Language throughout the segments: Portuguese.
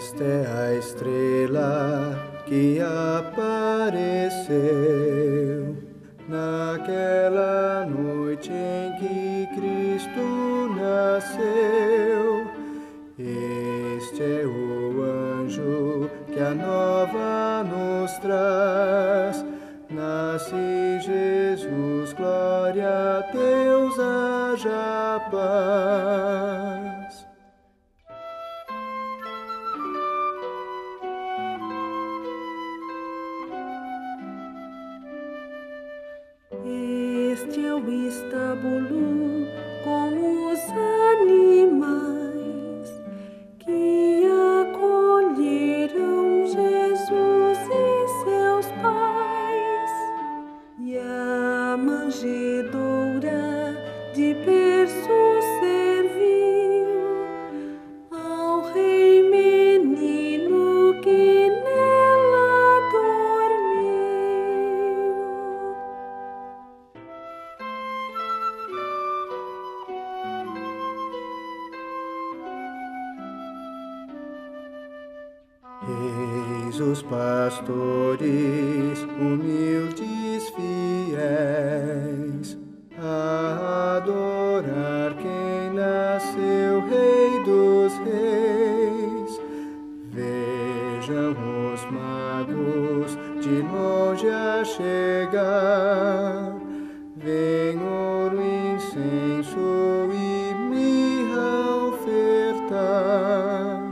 Esta é a estrela que apareceu naquela noite em que Cristo nasceu. Este é o anjo que a nova nos traz. Nasce Jesus, glória a Deus, haja paz. Este é o estábulo com os animais que acolheram Jesus e seus pais, e a manjedoura de berço serviu ao rei menino que nela dormiu. Eis os pastores, humildes fiéis, a adorar quem nasceu, Rei dos Reis. Vejam os magos de longe a chegar, vem ouro, incenso e mirra ofertar.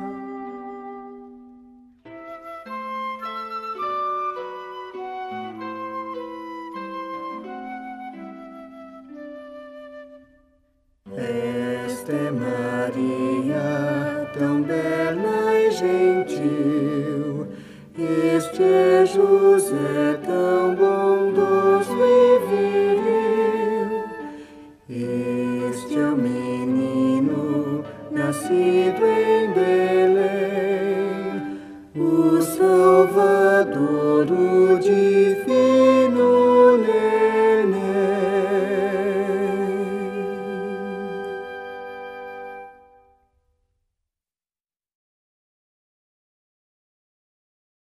Esta é Maria, tão bela e gentil. Este é José, tão bondoso e viril. Este é o menino, nascido em Belém, o Salvador.